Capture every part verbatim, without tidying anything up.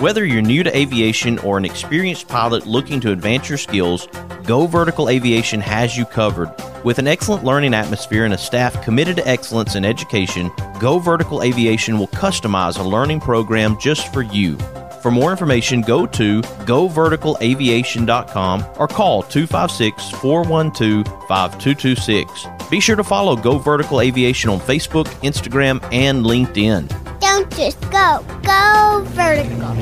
Whether you're new to aviation or an experienced pilot looking to advance your skills, Go Vertical Aviation has you covered. With an excellent learning atmosphere and a staff committed to excellence in education, Go Vertical Aviation will customize a learning program just for you. For more information, go to go vertical aviation dot com or call two five six, four one two, five two two six. Be sure to follow Go Vertical Aviation on Facebook, Instagram, and LinkedIn. Don't just go, go vertical.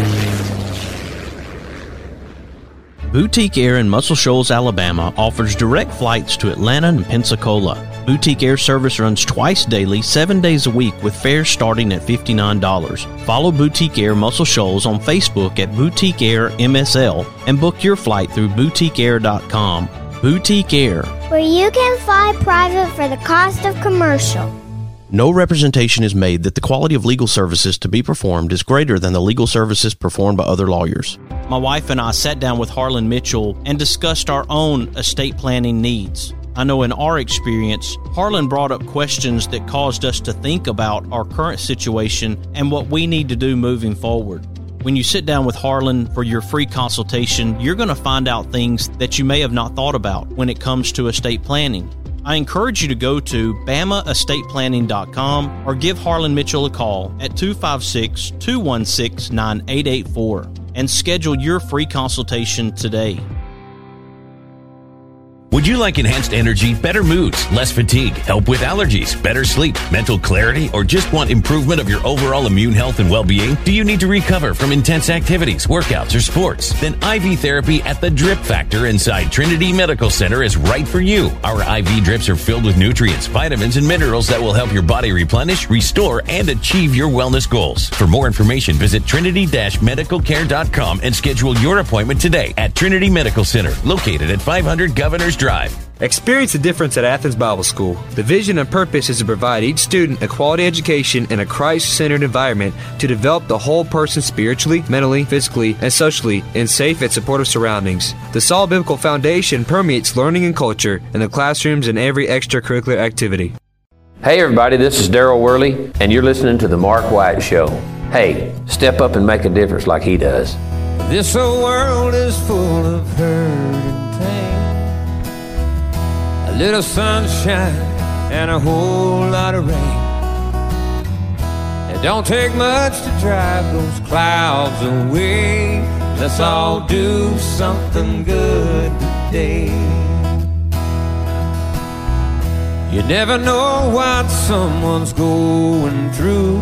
Boutique Air in Muscle Shoals, Alabama offers direct flights to Atlanta and Pensacola. Boutique Air service runs twice daily, seven days a week with fares starting at fifty-nine dollars. Follow Boutique Air Muscle Shoals on Facebook at Boutique Air M S L and book your flight through boutique air dot com. Boutique Air, where you can fly private for the cost of commercial. No representation is made that the quality of legal services to be performed is greater than the legal services performed by other lawyers. My wife and I sat down with Harlan Mitchell and discussed our own estate planning needs. I know in our experience, Harlan brought up questions that caused us to think about our current situation and what we need to do moving forward. When you sit down with Harlan for your free consultation, you're going to find out things that you may have not thought about when it comes to estate planning. I encourage you to go to bama estate planning dot com or give Harlan Mitchell a call at two five six, two one six, nine eight eight four and schedule your free consultation today. Would you like enhanced energy, better moods, less fatigue, help with allergies, better sleep, mental clarity, or just want improvement of your overall immune health and well-being? Do you need to recover from intense activities, workouts, or sports? Then I V therapy at the Drip Factor inside Trinity Medical Center is right for you. Our I V drips are filled with nutrients, vitamins, and minerals that will help your body replenish, restore, and achieve your wellness goals. For more information, visit trinity dash medical care dot com and schedule your appointment today at Trinity Medical Center, located at five hundred Governors Drive. Experience the difference at Athens Bible School. The vision and purpose is to provide each student a quality education in a Christ-centered environment to develop the whole person spiritually, mentally, physically, and socially in safe and supportive surroundings. The solid biblical foundation permeates learning and culture in the classrooms and every extracurricular activity. Hey everybody, this is Daryl Worley, and you're listening to The Mark White Show. Hey, step up and make a difference like he does. This old world is full of hurt and pain. A little sunshine and a whole lot of rain. It don't take much to drive those clouds away. Let's all do something good today. You never know what someone's going through.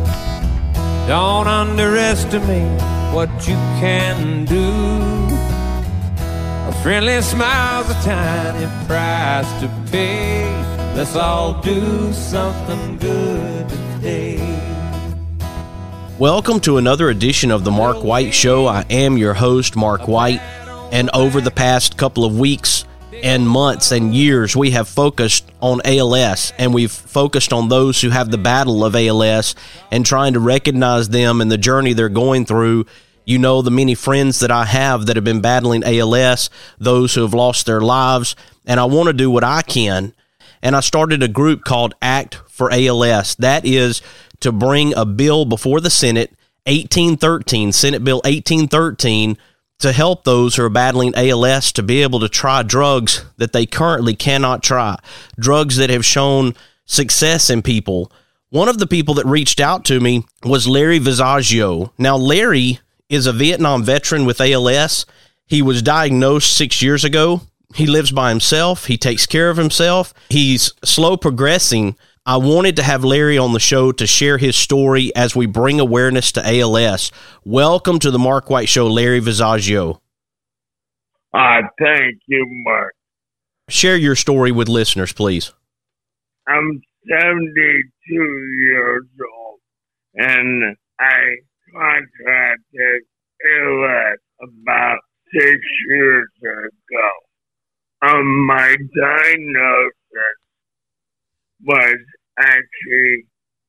Don't underestimate what you can do. A friendly smile's a tiny price to pay. Let's all do something good today. Welcome to another edition of the Mark White Show. I am your host, Mark White, and over the past couple of weeks and months and years, we have focused on A L S, and we've focused on those who have the battle of A L S and trying to recognize them and the journey they're going through. You know, the many friends that I have that have been battling A L S, those who have lost their lives, and I want to do what I can. And I started a group called Act for A L S. That is to bring a bill before the Senate, eighteen thirteen, Senate Bill eighteen thirteen, to help those who are battling A L S to be able to try drugs that they currently cannot try, drugs that have shown success in people. One of the people that reached out to me was Larry Visaggio. Now, Larry is a Vietnam veteran with A L S. He was diagnosed six years ago. He lives by himself. He takes care of himself. He's slow progressing. I wanted to have Larry on the show to share his story as we bring awareness to A L S. Welcome to the Mark White Show, Larry Visaggio. Uh, thank you, Mark. Share your story with listeners, please. I'm seventy-two years old, and I contracted A L S about six years ago. Um, my diagnosis was actually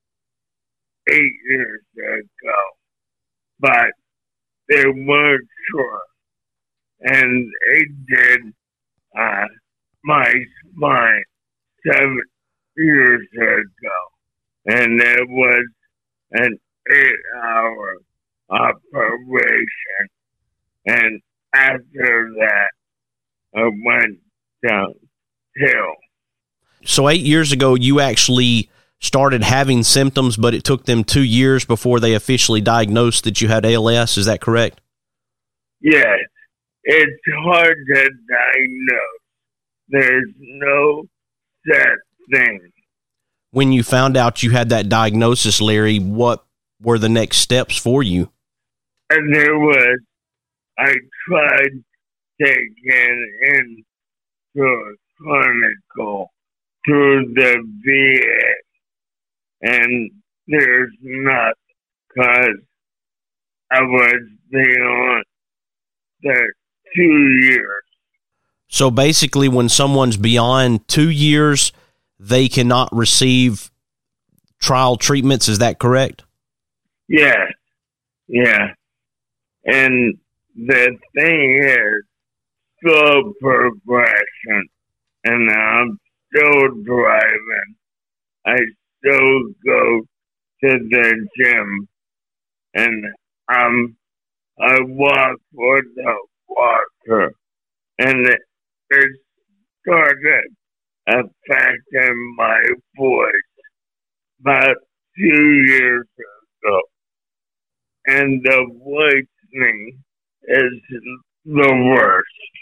eight years ago, but they weren't sure. And they did uh, my spine seven years ago, and it was an eight-hour operation. And after that, I went downhill. So eight years ago, you actually started having symptoms, but it took them two years before they officially diagnosed that you had A L S. Is that correct? Yes. It's hard to diagnose. There's no set thing. When you found out you had that diagnosis, Larry, what were the next steps for you? And there was, I tried taking into a clinical through the V A, and there's not, because I was beyond the two years. So basically, when someone's beyond two years, they cannot receive trial treatments. Is that correct? Yes. Yeah. And the thing is, slow progression, and I'm still driving. I still go to the gym, and um, I walk with a walker, and it, it started affecting my voice about two years ago. And the voicing is the worst.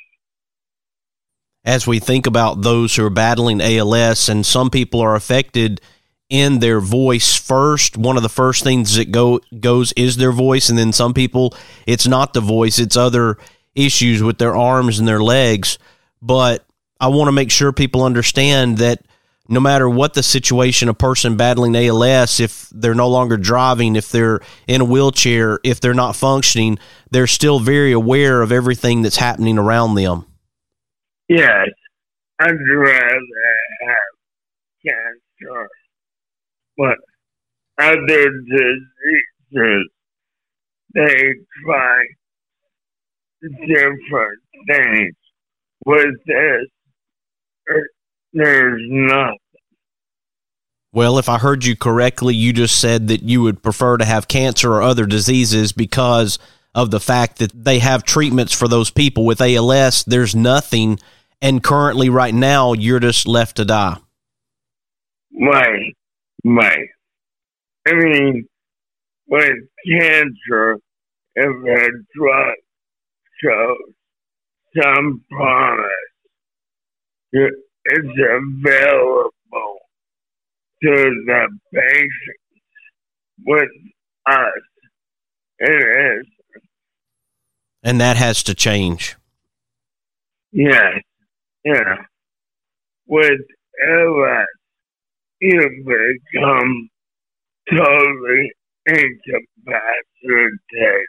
As we think about those who are battling A L S, and some people are affected in their voice first, one of the first things that go goes is their voice, and then some people, it's not the voice, it's other issues with their arms and their legs. But I want to make sure people understand that no matter what the situation, a person battling A L S, if they're no longer driving, if they're in a wheelchair, if they're not functioning, they're still very aware of everything that's happening around them. Yes, I'd rather have cancer, but other diseases, they try different things. With this, there's nothing. Well, if I heard you correctly, you just said that you would prefer to have cancer or other diseases because of the fact that they have treatments for those people. With A L S, there's nothing, and currently right now, you're just left to die. Right, right. I mean, with cancer, if a drug shows some promise, it's available to the patient. With us, it is. And that has to change. Yes, yeah. With L S, you become totally incapacitated.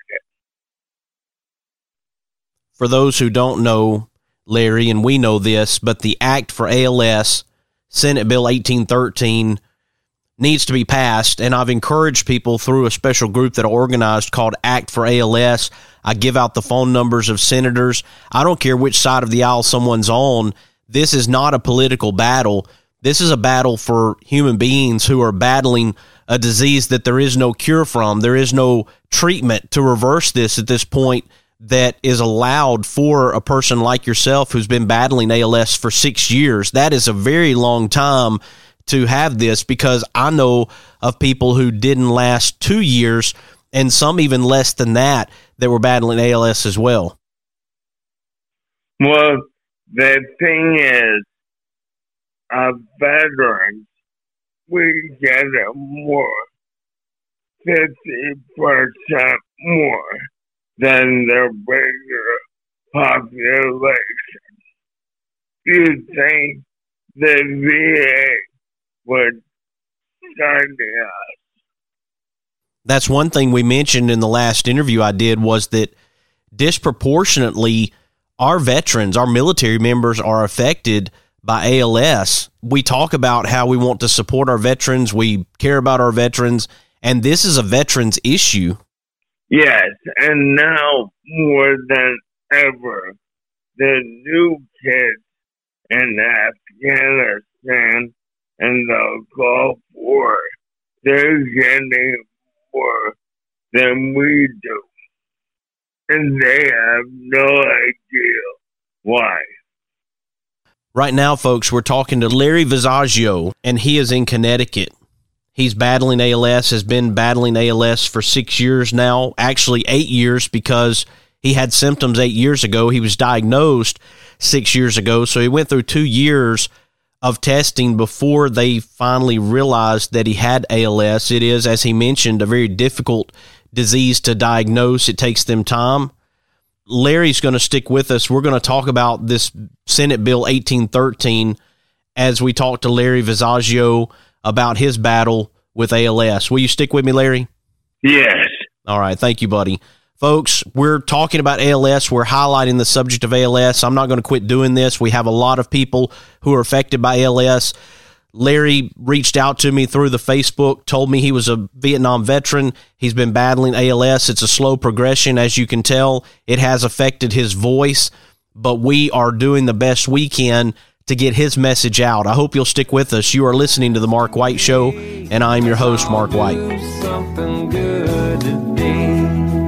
For those who don't know, Larry, and we know this, but the Act for A L S, Senate Bill eighteen thirteen, needs to be passed, and I've encouraged people through a special group that I organized called Act for A L S. I give out the phone numbers of senators. I don't care which side of the aisle someone's on. This is not a political battle. This is a battle for human beings who are battling a disease that there is no cure from. There is no treatment to reverse this at this point that is allowed for a person like yourself who's been battling A L S for six years. That is a very long time to have this, because I know of people who didn't last two years and some even less than that that were battling A L S as well. Well, the thing is, uh, veterans, we get a more, fifty percent more than the regular population. You think the V A would study us? That's one thing we mentioned in the last interview I did, was that disproportionately our veterans, our military members, are affected by A L S. We talk about how we want to support our veterans, we care about our veterans, and this is a veterans issue. Yes, and now more than ever, the new kids in Afghanistan and the Gulf War, they're getting more than we do. And they have no idea why. Right now, folks, we're talking to Larry Visaggio, and he is in Connecticut. He's battling A L S, has been battling A L S for six years now, actually eight years because he had symptoms eight years ago. He was diagnosed six years ago, so he went through two years of testing before they finally realized that he had A L S. It is, as he mentioned, a very difficult disease to diagnose. It takes them time. Larry's going to stick with us. We're going to talk about this Senate Bill eighteen thirteen as we talk to Larry Visaggio about his battle with A L S. Will you stick with me, Larry? Yes. All right. Thank you, buddy. Folks, we're talking about A L S. We're highlighting the subject of A L S. I'm not going to quit doing this. We have a lot of people who are affected by A L S. Larry reached out to me through the Facebook, told me he was a Vietnam veteran. He's been battling A L S. It's a slow progression, as you can tell. It has affected his voice, but we are doing the best we can to get his message out. I hope you'll stick with us. You are listening to The Mark White Show, and I'm your host, Mark White. Something good today.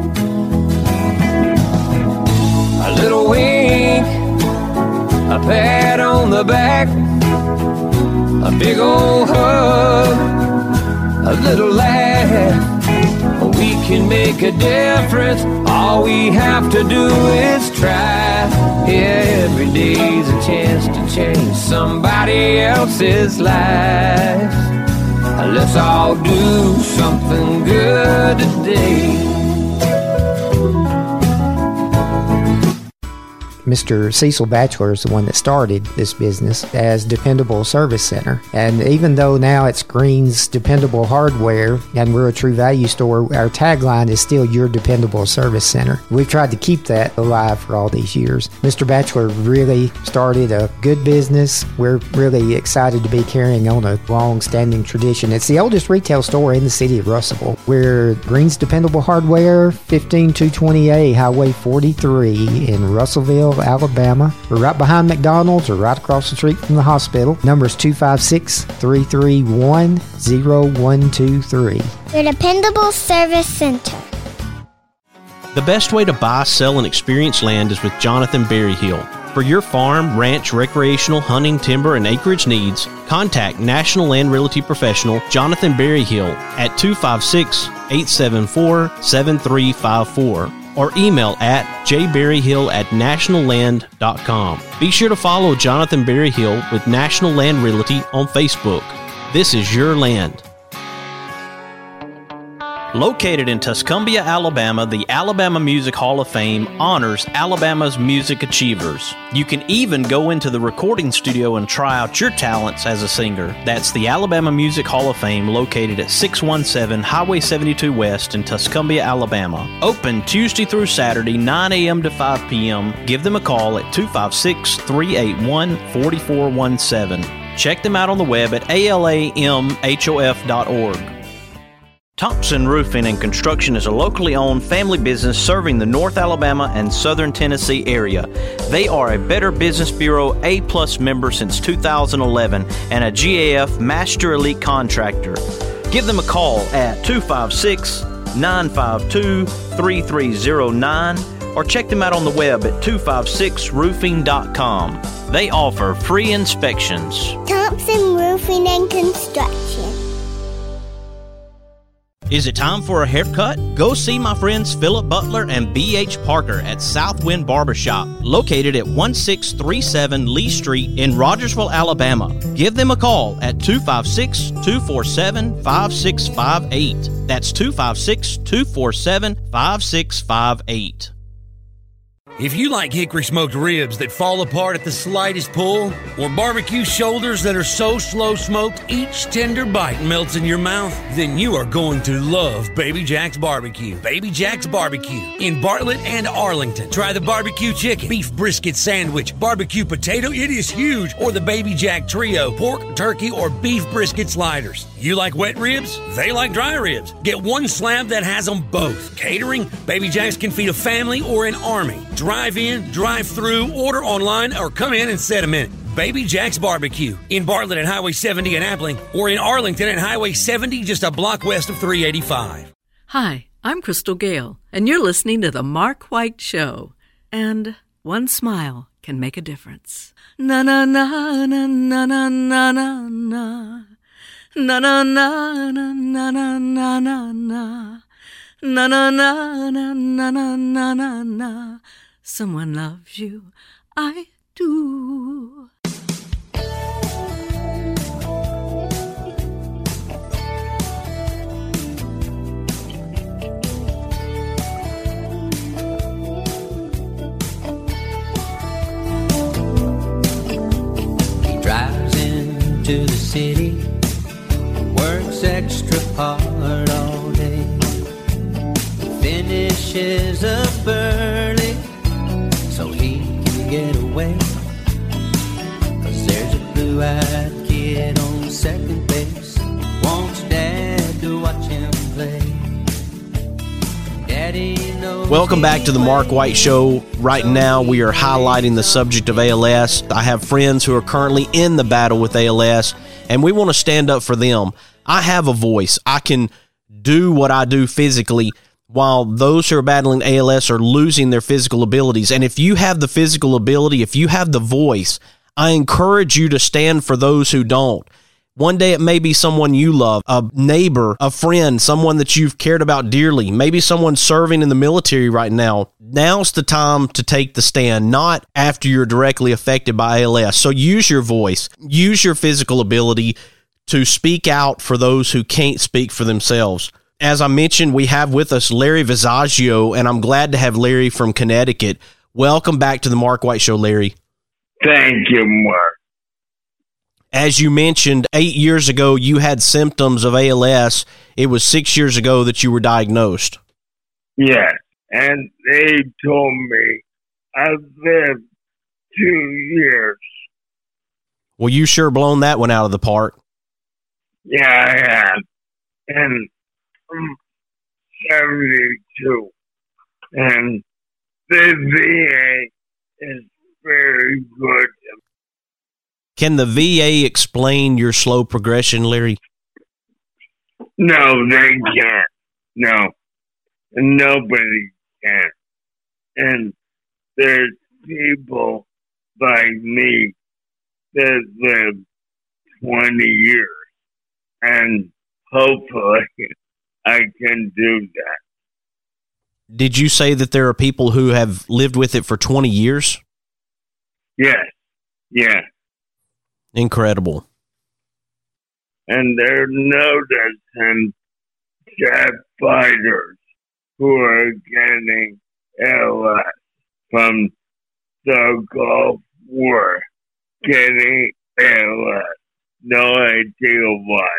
A little wink, a pat on the back, a big old hug, a little laugh. We can make a difference. All we have to do is try. Yeah, every day's a chance to change somebody else's life. Let's all do something good today. Mister Cecil Batchelor is the one that started this business as Dependable Service Center. And even though now it's Green's Dependable Hardware and we're a True Value store, our tagline is still Your Dependable Service Center. We've tried to keep that alive for all these years. Mister Batchelor really started a good business. We're really excited to be carrying on a long-standing tradition. It's the oldest retail store in the city of Russellville. We're Green's Dependable Hardware, fifteen two twenty A Highway forty-three in Russellville, Alabama. We're right behind McDonald's or right across the street from the hospital. Number is two five six, three three one, zero one two three. Your Dependable Service Center. The best way to buy, sell, and experience land is with Jonathan Berryhill. For your farm, ranch, recreational, hunting, timber, and acreage needs, contact National Land Realty Professional Jonathan Berryhill at two five six, eight seven four, seven three five four. or email at jberryhill at national land dot com. Be sure to follow Jonathan Berryhill with National Land Realty on Facebook. This is your land. Located in Tuscumbia, Alabama, the Alabama Music Hall of Fame honors Alabama's music achievers. You can even go into the recording studio and try out your talents as a singer. That's the Alabama Music Hall of Fame, located at six one seven Highway seventy-two West in Tuscumbia, Alabama. Open Tuesday through Saturday, nine a.m. to five p.m. Give them a call at two five six, three eight one, four four one seven. Check them out on the web at A L A M H O F dot org. Thompson Roofing and Construction is a locally owned family business serving the North Alabama and Southern Tennessee area. They are a Better Business Bureau A-plus member since two thousand eleven and a G A F Master Elite Contractor. Give them a call at two five six, nine five two, three three zero nine or check them out on the web at two five six roofing dot com. They offer free inspections. Thompson Roofing and Construction. Is it time for a haircut? Go see my friends Philip Butler and B H Parker at Southwind Barbershop, located at one six three seven Lee Street in Rogersville, Alabama. Give them a call at two five six, two four seven, five six five eight. That's two five six, two four seven, five six five eight. If you like hickory smoked ribs that fall apart at the slightest pull, or barbecue shoulders that are so slow smoked each tender bite melts in your mouth, then you are going to love Baby Jack's Barbecue. Baby Jack's Barbecue in Bartlett and Arlington. Try the barbecue chicken, beef brisket sandwich, barbecue potato, it is huge, or the Baby Jack Trio, pork, turkey, or beef brisket sliders. You like wet ribs? They like dry ribs. Get one slab that has them both. Catering? Baby Jack's can feed a family or an army. Drive in, drive through, order online, or come in and set a minute. Baby Jack's Barbecue in Bartlett at Highway seventy in Appling, or in Arlington at Highway seventy, just a block west of three eighty-five. Hi, I'm Crystal Gale, and you're listening to The Mark White Show. And one smile can make a difference. Na na na na na na na na na. Na na na na na na na na na. Na na na na na na na na na. Someone loves you, I do. To the city, works extra hard all day, finishes up early so he can get away, 'cause there's a blue-eyed kid on second base, wants dad to watch him play. Daddy knows. Welcome back to the Mark White Show. Right now, we are highlighting the subject of A L S. I have friends who are currently in the battle with A L S, and we want to stand up for them. I have a voice. I can do what I do physically, while those who are battling A L S are losing their physical abilities. And if you have the physical ability, if you have the voice, I encourage you to stand for those who don't. One day it may be someone you love, a neighbor, a friend, someone that you've cared about dearly, maybe someone serving in the military right now. Now's the time to take the stand, not after you're directly affected by A L S. So use your voice, use your physical ability to speak out for those who can't speak for themselves. As I mentioned, we have with us Larry Visaggio, and I'm glad to have Larry from Connecticut. Welcome back to the Mark White Show, Larry. Thank you, Mark. As you mentioned, eight years ago, you had symptoms of A L S. It was six years ago that you were diagnosed. Yes, and they told me I've lived two years. Well, you sure blown that one out of the park. Yeah, I have. And I'm seventy-two. And the V A is very good. Can the V A explain your slow progression, Larry? No, they can't. No. Nobody can. And there's people like me that live twenty years. And hopefully I can do that. Did you say that there are people who have lived with it for twenty years? Yes. Yeah. Incredible. And they're noticing jet fighters who are getting A L S from the Gulf War, getting A L S. No idea why.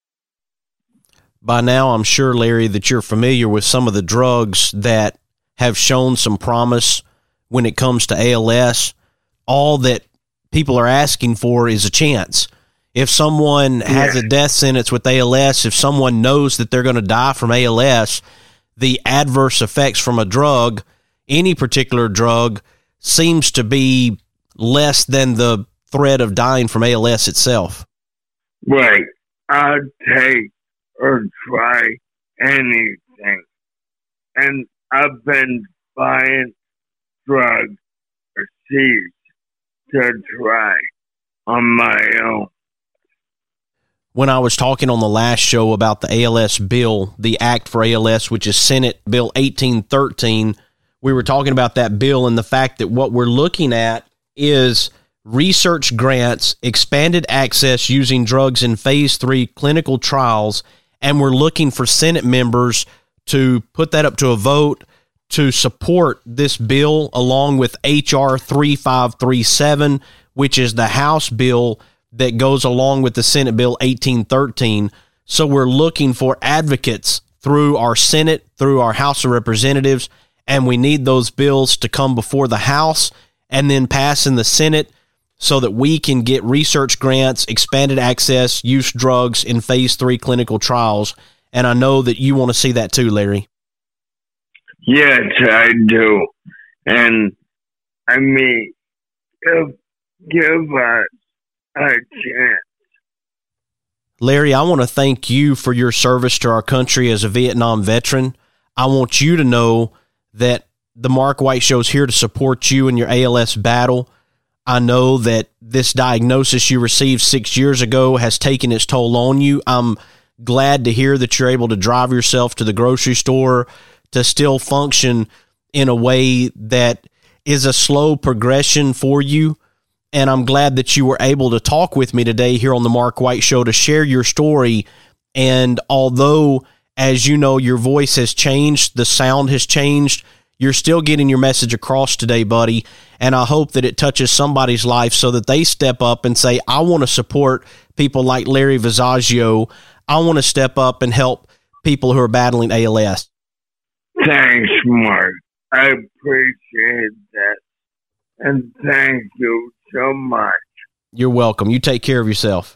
By now, I'm sure, Larry, that you're familiar with some of the drugs that have shown some promise when it comes to A L S. All that people are asking for is a chance. If someone has Yeah. a death sentence with A L S, if someone knows that they're going to die from A L S, the adverse effects from a drug, any particular drug, seems to be less than the threat of dying from A L S itself. Right. I'll take or try anything. And I've been buying drugs or seeds to try on my own. When I was talking on the last show about the A L S bill, the Act for A L S, which is Senate Bill eighteen thirteen, we were talking about that bill and the fact that what we're looking at is research grants, expanded access using drugs in phase three clinical trials, and we're looking for Senate members to put that up to a vote to support this bill along with H R thirty-five thirty-seven, which is the House bill that goes along with the Senate Bill eighteen thirteen. So we're looking for advocates through our Senate, through our House of Representatives, and we need those bills to come before the House and then pass in the Senate so that we can get research grants, expanded access, use drugs in phase three clinical trials. And I know that you want to see that too, Larry. Yes, I do. And I mean, give, give us a chance. Larry, I want to thank you for your service to our country as a Vietnam veteran. I want you to know that the Mark White Show is here to support you in your A L S battle. I know that this diagnosis you received six years ago has taken its toll on you. I'm glad to hear that you're able to drive yourself to the grocery store, to still function in a way that is a slow progression for you. And I'm glad that you were able to talk with me today here on the Mark White Show to share your story. And although, as you know, your voice has changed, the sound has changed, you're still getting your message across today, buddy. And I hope that it touches somebody's life so that they step up and say, I want to support people like Larry Visaggio. I want to step up and help people who are battling A L S. Thanks, Mark. I appreciate that. And thank you so much. You're welcome. You take care of yourself.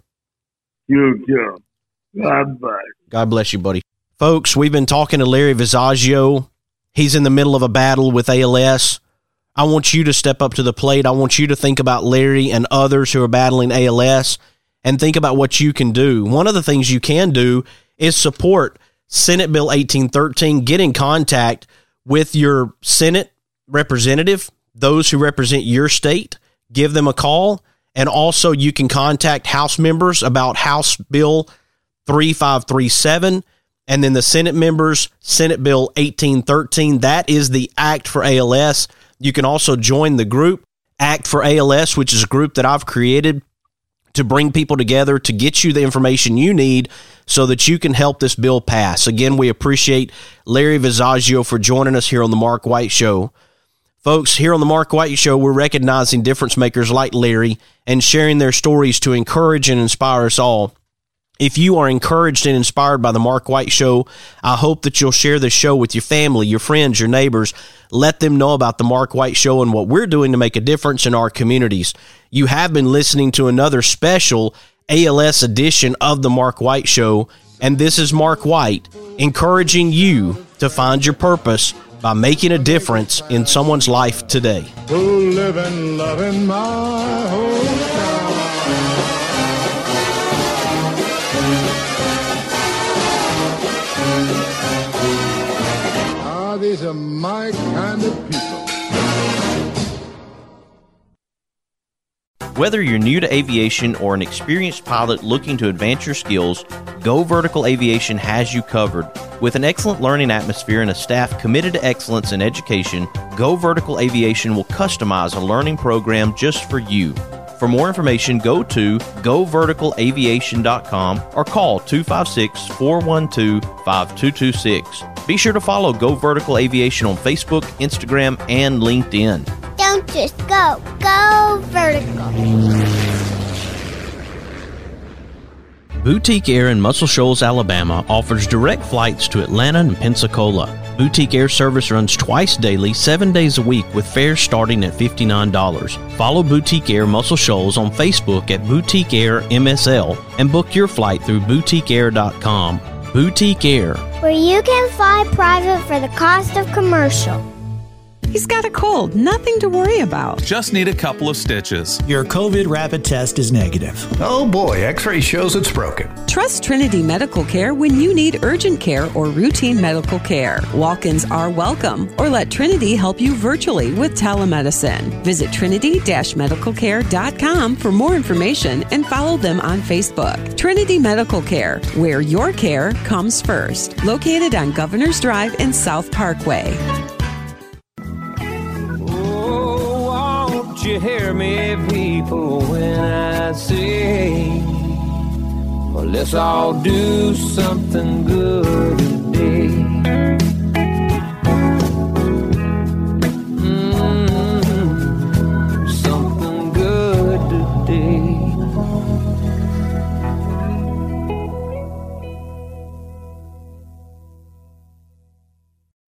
You too. God bless. God bless you, buddy. Folks, we've been talking to Larry Visaggio. He's in the middle of a battle with A L S. I want you to step up to the plate. I want you to think about Larry and others who are battling A L S and think about what you can do. One of the things you can do is support Senate Bill eighteen thirteen. Get in contact with your Senate representative, those who represent your state. Give them a call. And also you can contact House members about House Bill thirty-five thirty-seven. And then the Senate members, Senate Bill eighteen thirteen, that is the Act for A L S. You can also join the group, Act for A L S, which is a group that I've created to bring people together to get you the information you need so that you can help this bill pass. Again, we appreciate Larry Visaggio for joining us here on the Mark White Show. Folks, here on the Mark White Show, we're recognizing difference makers like Larry and sharing their stories to encourage and inspire us all. If you are encouraged and inspired by the Mark White Show, I hope that you'll share this show with your family, your friends, your neighbors. Let them know about the Mark White Show and what we're doing to make a difference in our communities. You have been listening to another special A L S edition of the Mark White Show, and this is Mark White encouraging you to find your purpose by making a difference in someone's life today. Who live and love in my hometown. These are my kind of people. Whether you're new to aviation or an experienced pilot looking to advance your skills, Go Vertical Aviation has you covered. With an excellent learning atmosphere and a staff committed to excellence in education, Go Vertical Aviation will customize a learning program just for you. For more information, go to go vertical aviation dot com or call two five six, four one two, five two two six. Be sure to follow Go Vertical Aviation on Facebook, Instagram, and LinkedIn. Don't just go, go vertical. Boutique Air in Muscle Shoals, Alabama offers direct flights to Atlanta and Pensacola. Boutique Air service runs twice daily, seven days a week, with fares starting at fifty-nine dollars. Follow Boutique Air Muscle Shoals on Facebook at Boutique Air M S L and book your flight through boutique air dot com. Boutique Air, where you can fly private for the cost of commercial. He's got a cold, nothing to worry about. Just need a couple of stitches. Your COVID rapid test is negative. Oh boy, x-ray shows it's broken. Trust Trinity Medical Care when you need urgent care or routine medical care. Walk-ins are welcome, or let Trinity help you virtually with telemedicine. Visit trinity dash medical care dot com for more information and follow them on Facebook. Trinity Medical Care, where your care comes first. Located on Governor's Drive and South Parkway. You hear me, people, when I say, well, let's all do something good today.